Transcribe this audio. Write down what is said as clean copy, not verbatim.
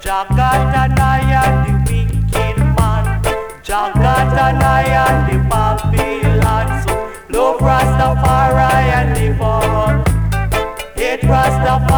Jagatanaya the wicked man, Jagatanaya the Babylon. So love Rastafari and live on, hate Rastafari